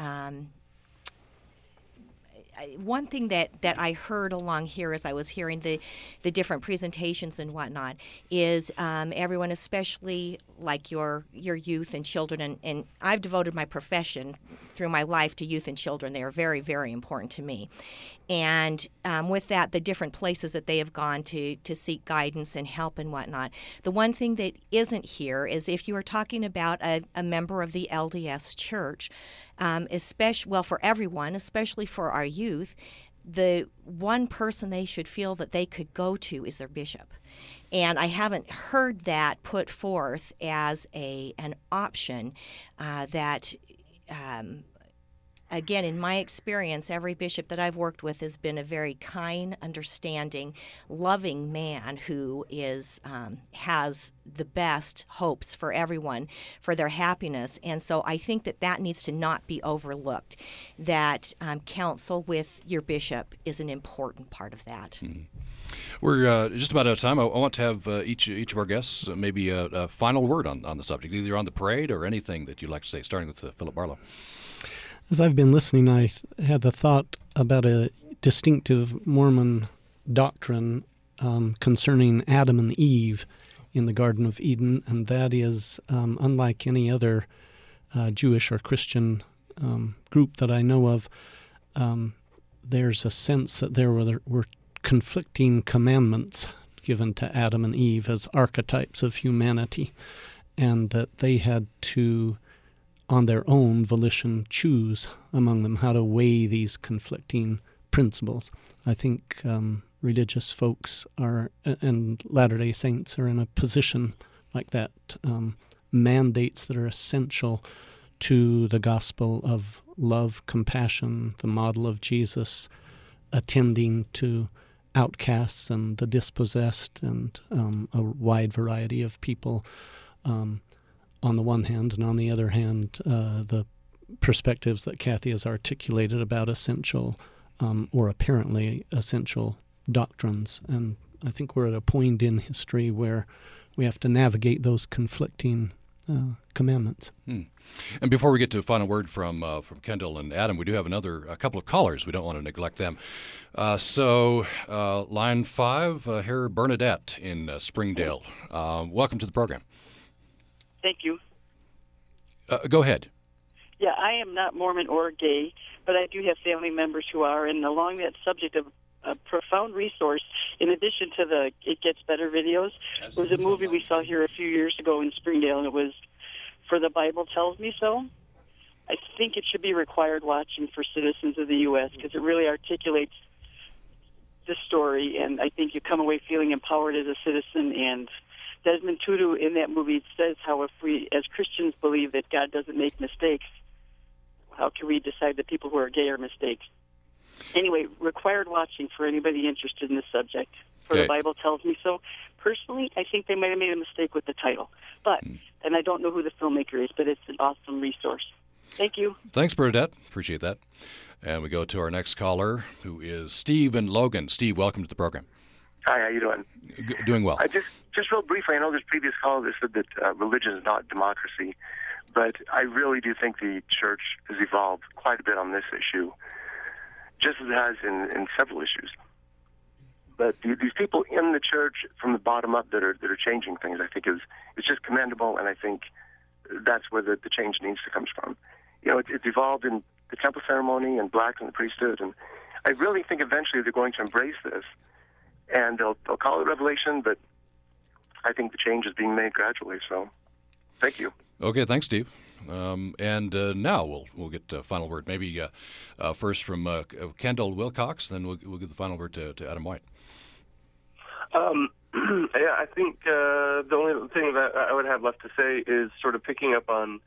one thing that I heard along here as I was hearing the different presentations and whatnot is everyone, especially like your youth and children, and I've devoted my profession through my life to youth and children. They are very, very important to me. And with that, the different places that they have gone to seek guidance and help and whatnot. The one thing that isn't here is if you are talking about a member of the LDS Church, for everyone, especially for our youth, the one person they should feel that they could go to is their bishop. And I haven't heard that put forth as an option that again, in my experience, every bishop that I've worked with has been a very kind, understanding, loving man who has the best hopes for everyone, for their happiness. And so I think that needs to not be overlooked, that counsel with your bishop is an important part of that. Mm-hmm. We're just about out of time. I want to have each of our guests maybe a final word on the subject, either on the parade or anything that you'd like to say, starting with Philip Barlow. As I've been listening, I had the thought about a distinctive Mormon doctrine concerning Adam and Eve in the Garden of Eden, and that is, unlike any other Jewish or Christian group that I know of, there's a sense that there were conflicting commandments given to Adam and Eve as archetypes of humanity, and that they had to, on their own volition, choose among them how to weigh these conflicting principles. I think religious folks and Latter-day Saints are in a position like that, mandates that are essential to the gospel of love, compassion, the model of Jesus, attending to outcasts and the dispossessed, and a wide variety of people on the one hand, and on the other hand, the perspectives that Kathy has articulated about essential or apparently essential doctrines and I think we're at a point in history where we have to navigate those conflicting commandments. And before we get to a final word from Kendall and Adam, we do have a couple of callers. We don't want to neglect them. So line 5, here Bernadette in Springdale. Welcome to the program. Thank you. Go ahead. Yeah, I am not Mormon or gay, but I do have family members who are, and along that subject of a profound resource, in addition to the It Gets Better videos, was a movie we saw here a few years ago in Springdale, and it was For the Bible Tells Me So. I think it should be required watching for citizens of the U.S. because it really articulates the story, and I think you come away feeling empowered as a citizen. And Desmond Tutu in that movie says how if we as Christians believe that God doesn't make mistakes, how can we decide that people who are gay are mistakes? Anyway, required watching for anybody interested in this subject. For the Bible Tells Me So. Personally, I think they might have made a mistake with the title. But, and I don't know who the filmmaker is, but it's an awesome resource. Thank you. Thanks, Bernadette. Appreciate that. And we go to our next caller, who is Steve in Logan. Steve, welcome to the program. Hi, how you doing? Doing well. Just real briefly, I know there's previous callers that said that religion is not democracy, but I really do think the church has evolved quite a bit on this issue, just as it has in several issues. But these people in the church from the bottom up that are changing things, I think is just commendable, and I think that's where the change needs to come from. You know, it's evolved in the temple ceremony and blacks in the priesthood, and I really think eventually they're going to embrace this, and they'll call it revelation, but I think the change is being made gradually. So, thank you. Okay, thanks, Steve. And now we'll get the final word. Maybe first from Kendall Wilcox, then we'll give the final word to Adam White. Yeah, I think the only thing that I would have left to say is sort of picking up on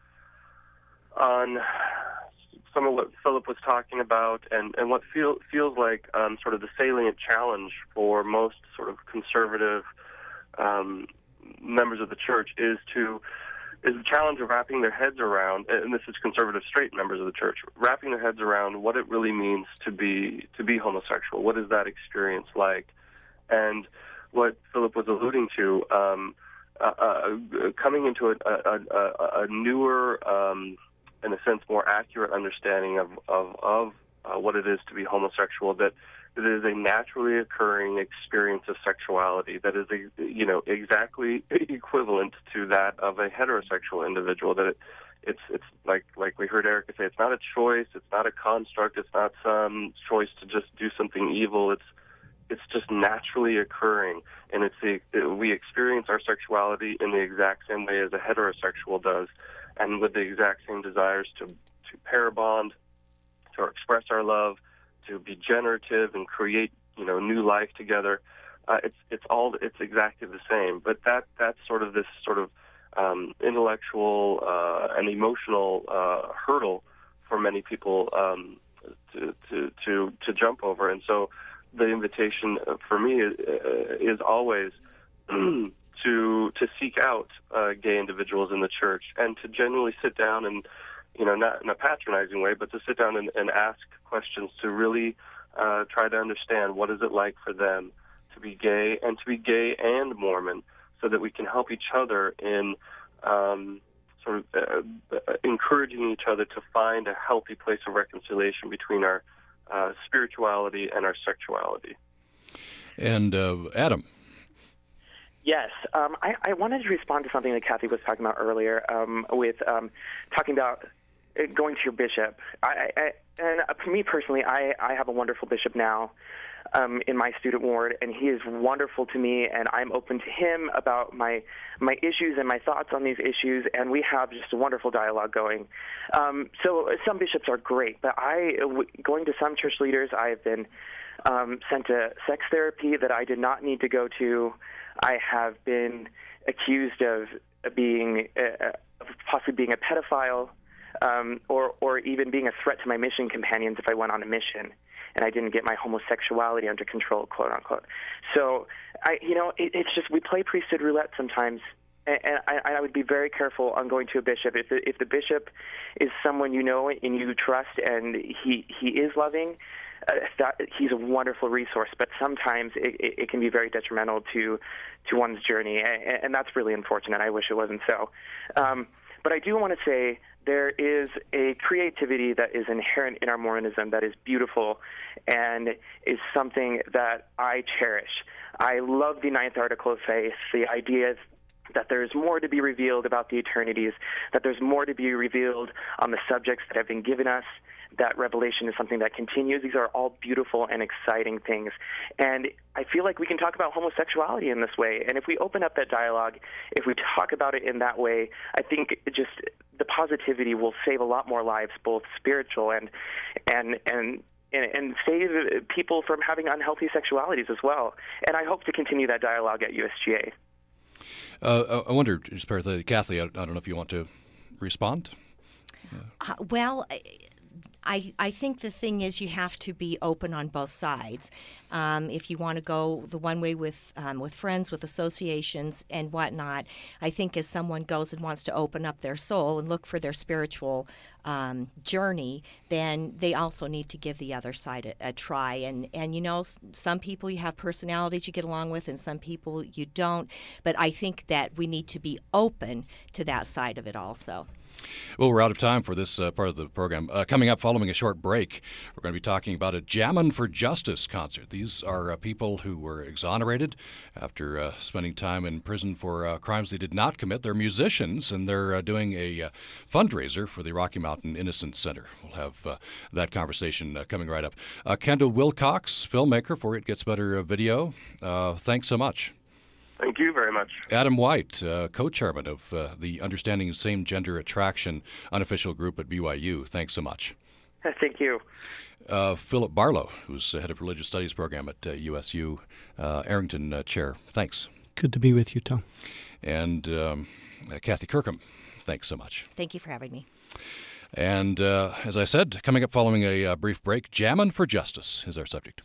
some of what Philip was talking about, and what feels like sort of the salient challenge for most sort of conservative members of the church is the challenge of wrapping their heads around, and this is conservative straight members of the church, wrapping their heads around what it really means to be homosexual. What is that experience like? And what Philip was alluding to, coming into a newer, in a sense, more accurate understanding of what it is to be homosexual, that it is a naturally occurring experience of sexuality that is, exactly equivalent to that of a heterosexual individual. That it's like we heard Erica say, it's not a choice, it's not a construct, it's not some choice to just do something evil. It's just naturally occurring, and we experience our sexuality in the exact same way as a heterosexual does, and with the exact same desires to pair bond, to express our love, to be generative and create new life together. It's exactly the same. But that's sort of this sort of intellectual and emotional hurdle for many people to jump over, and so. The invitation for me is always to seek out gay individuals in the church and to genuinely sit down and, not in a patronizing way, but to sit down and ask questions to really try to understand what is it like for them to be gay and Mormon, so that we can help each other in sort of encouraging each other to find a healthy place of reconciliation between our spirituality and our sexuality. And Adam. Yes, I wanted to respond to something that Kathy was talking about earlier with talking about going to your bishop. And for me personally, I have a wonderful bishop now in my student ward, and he is wonderful to me, and I'm open to him about my issues and my thoughts on these issues, and we have just a wonderful dialogue going. So some bishops are great, but going to some church leaders, I have been sent to sex therapy that I did not need to go to. I have been accused of possibly being a pedophile, or even being a threat to my mission companions if I went on a mission and I didn't get my homosexuality under control, quote unquote. So, it's just, we play priesthood roulette sometimes, and I would be very careful on going to a bishop. If the bishop is someone you know and you trust and he is loving, he's a wonderful resource, but sometimes it can be very detrimental to one's journey, and that's really unfortunate. I wish it wasn't so. But I do want to say there is a creativity that is inherent in our Mormonism that is beautiful and is something that I cherish. I love the Ninth Article of Faith, the idea that there's more to be revealed about the eternities, that there's more to be revealed on the subjects that have been given us, that revelation is something that continues. These are all beautiful and exciting things. And I feel like we can talk about homosexuality in this way. And if we open up that dialogue, if we talk about it in that way, I think just the positivity will save a lot more lives, both spiritual and save people from having unhealthy sexualities as well. And I hope to continue that dialogue at USGA. I wonder, just Kathy, I don't know if you want to respond? Well, I think the thing is you have to be open on both sides. If you want to go the one way with friends, with associations and whatnot, I think as someone goes and wants to open up their soul and look for their spiritual journey, then they also need to give the other side a try. And you know, some people you have personalities you get along with and some people you don't. But I think that we need to be open to that side of it also. Well, we're out of time for this part of the program. Coming up following a short break, we're going to be talking about a Jammin' for Justice concert. These are people who were exonerated after spending time in prison for crimes they did not commit. They're musicians, and they're doing a fundraiser for the Rocky Mountain Innocence Center. We'll have that conversation coming right up. Kendall Wilcox, filmmaker for It Gets Better Video. Thanks so much. Thank you very much. Adam White, co-chairman of the Understanding Same-Gender Attraction unofficial group at BYU. Thanks so much. Thank you. Philip Barlow, who's head of religious studies program at USU, Arrington chair. Thanks. Good to be with you, Tom. And Kathy Kirkham, thanks so much. Thank you for having me. And as I said, coming up following a brief break, Jammin' for Justice is our subject.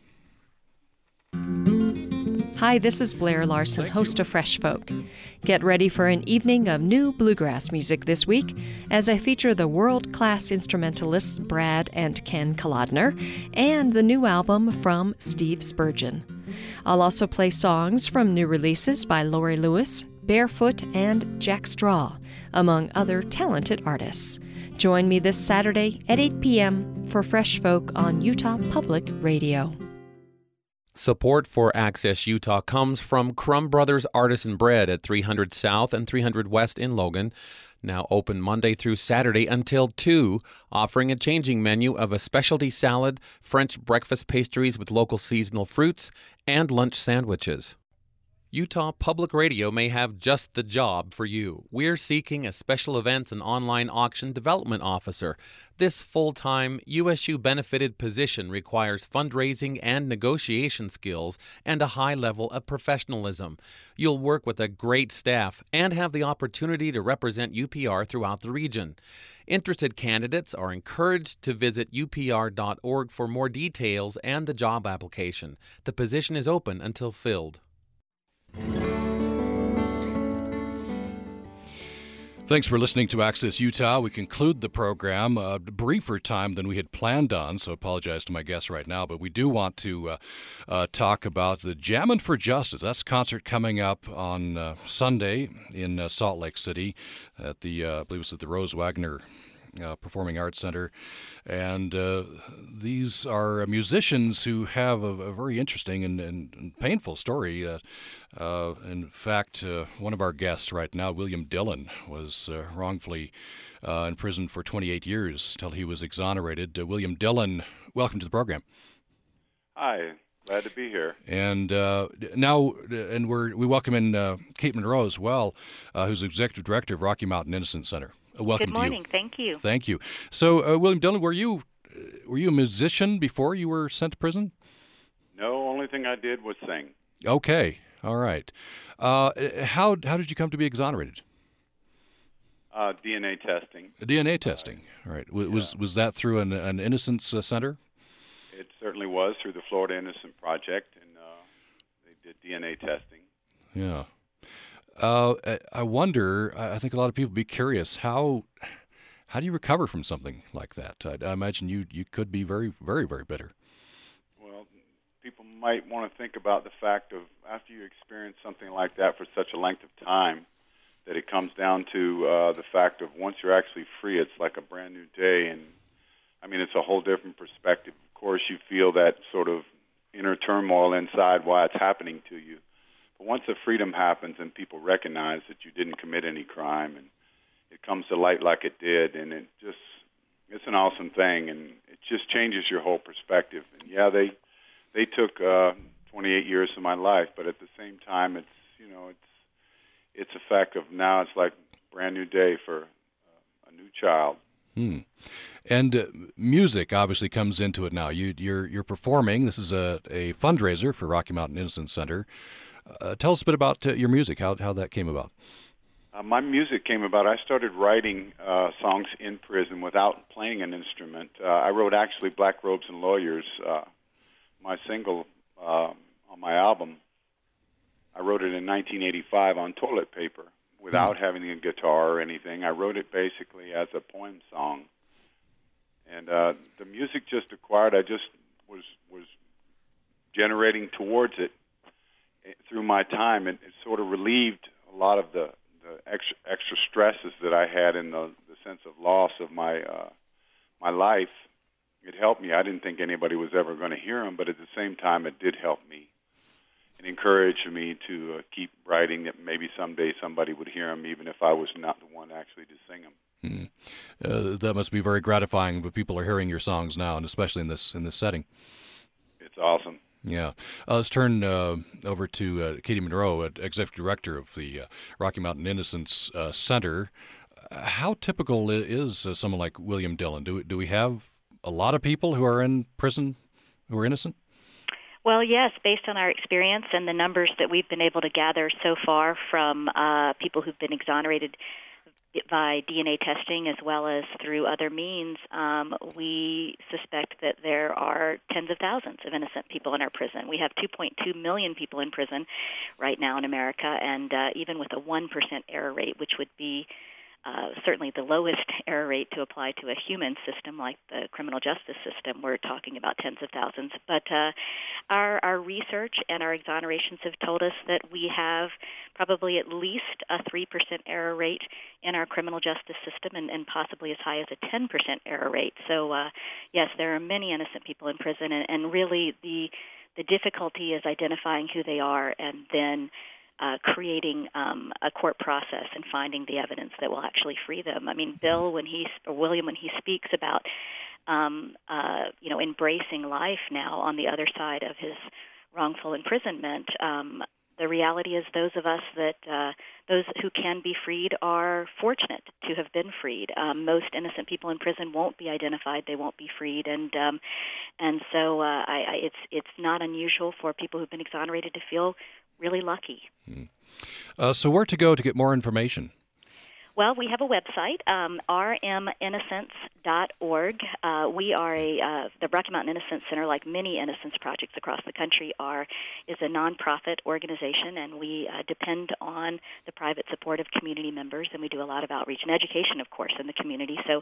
Hi, this is Blair Larson, host of Fresh Folk. Get ready for an evening of new bluegrass music this week as I feature the world-class instrumentalists Brad and Ken Kolodner and the new album from Steve Spurgeon. I'll also play songs from new releases by Lori Lewis, Barefoot, and Jack Straw, among other talented artists. Join me this Saturday at 8 p.m. for Fresh Folk on Utah Public Radio. Support for Access Utah comes from Crumb Brothers Artisan Bread at 300 South and 300 West in Logan, now open Monday through Saturday until 2, offering a changing menu of a specialty salad, French breakfast pastries with local seasonal fruits, and lunch sandwiches. Utah Public Radio may have just the job for you. We're seeking a special events and online auction development officer. This full-time, USU-benefited position requires fundraising and negotiation skills and a high level of professionalism. You'll work with a great staff and have the opportunity to represent UPR throughout the region. Interested candidates are encouraged to visit upr.org for more details and the job application. The position is open until filled. Thanks for listening to Access Utah. We conclude the program a briefer time than we had planned on, so I apologize to my guests right now, but we do want to talk about the Jammin' for Justice. That's a concert coming up on Sunday in Salt Lake City at the, I believe it's at the Rose Wagner Performing Arts Center. And these are musicians who have a very interesting and painful story. In fact, one of our guests right now, William Dillon, was wrongfully in prison for 28 years till he was exonerated. William Dillon, welcome to the program. Hi. Glad to be here. And now, we welcome in Kate Monroe as well, who's executive director of Rocky Mountain Innocence Center. Welcome. Good morning. To you. Thank you. Thank you. So, William Dillon, were you a musician before you were sent to prison? No, only thing I did was sing. Okay. All right. How did you come to be exonerated? DNA testing. DNA testing. All right. Was that through an innocence center? It certainly was through the Florida Innocent Project, and they did DNA testing. Yeah. I wonder, I think a lot of people would be curious, how do you recover from something like that? I imagine you could be very, very, very bitter. people might want to think about the fact of after you experience something like that for such a length of time, that it comes down to the fact of once you're actually free, it's like a brand new day. And, I mean, it's a whole different perspective. Of course, you feel that sort of inner turmoil inside why it's happening to you. But once the freedom happens and people recognize that you didn't commit any crime and it comes to light like it did, and it's an awesome thing, and it just changes your whole perspective. And yeah, they took 28 years of my life, but at the same time, it's a fact of now it's like a brand new day for a new child. And music obviously comes into it now. You're performing. This is a fundraiser for Rocky Mountain Innocence Center. Tell us a bit about your music, how that came about. My music came about, I started writing songs in prison without playing an instrument. I wrote actually Black Robes and Lawyers, my single on my album. I wrote it in 1985 on toilet paper without having a guitar or anything. I wrote it basically as a poem song. And the music just acquired, I just was generating towards it through my time. It sort of relieved a lot of the extra stresses that I had in the sense of loss of my life. It helped me. I didn't think anybody was ever going to hear them, but at the same time, it did help me. It encouraged me to keep writing that maybe someday somebody would hear them, even if I was not the one actually to sing them. That must be very gratifying, but people are hearing your songs now, and especially in this setting. It's awesome. Yeah. Let's turn over to Katie Monroe, Executive Director of the Rocky Mountain Innocence Center. How typical is someone like William Dillon? Do we have a lot of people who are in prison who are innocent? Well, yes, based on our experience and the numbers that we've been able to gather so far from people who've been exonerated by DNA testing as well as through other means, we suspect that there are tens of thousands of innocent people in our prison. We have 2.2 million people in prison right now in America, and even with a 1% error rate, which would be certainly the lowest error rate to apply to a human system like the criminal justice system, we're talking about tens of thousands. But our research and our exonerations have told us that we have probably at least a 3% error rate in our criminal justice system and possibly as high as a 10% error rate. So, yes, there are many innocent people in prison, and really the difficulty is identifying who they are and then creating a court process and finding the evidence that will actually free them. I mean, William, when he speaks about, embracing life now on the other side of his wrongful imprisonment, the reality is those of us those who can be freed are fortunate to have been freed. Most innocent people in prison won't be identified; they won't be freed, and so it's not unusual for people who've been exonerated to feel really lucky. So where to go to get more information? Well, we have a website, rminnocence.org. We are the Rocky Mountain Innocence Center, like many innocence projects across the country, is a nonprofit organization, and we depend on the private support of community members, and we do a lot of outreach and education, of course, in the community. So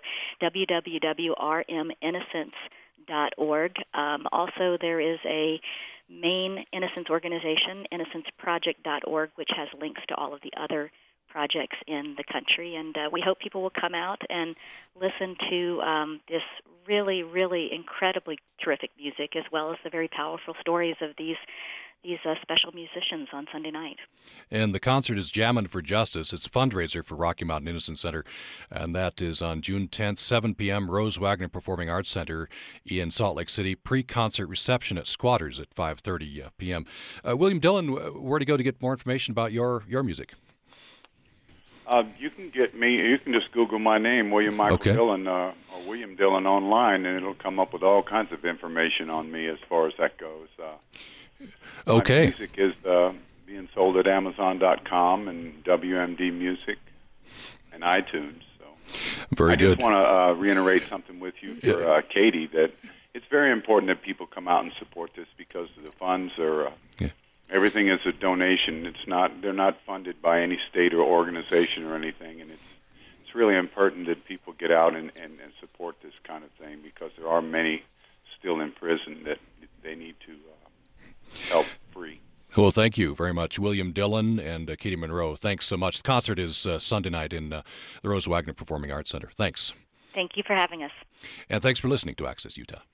www.rminnocence.org. Also, there is a main innocence organization, innocenceproject.org, which has links to all of the other projects in the country, and we hope people will come out and listen to this really, really incredibly terrific music, as well as the very powerful stories of these special musicians on Sunday night. And the concert is Jammin' for Justice. It's a fundraiser for Rocky Mountain Innocence Center, and that is on June 10th, 7 p.m., Rose Wagner Performing Arts Center in Salt Lake City. Pre-concert reception at Squatters at 5:30 p.m. William Dillon, where to go to get more information about your music? You can get me. You can just Google my name, William Michael Dillon, or William Dillon online, and it'll come up with all kinds of information on me as far as that goes. My music is being sold at Amazon.com and WMD Music and iTunes. So Very good. I just want to reiterate something with you for Katie, that it's very important that people come out and support this because the funds are. Everything is a donation. They're not funded by any state or organization or anything, and it's really important that people get out and support this kind of thing because there are many still in prison that they need to help free. Well, thank you very much, William Dillon and Katie Monroe. Thanks so much. The concert is Sunday night in the Rose Wagner Performing Arts Center. Thanks. Thank you for having us. And thanks for listening to Access Utah.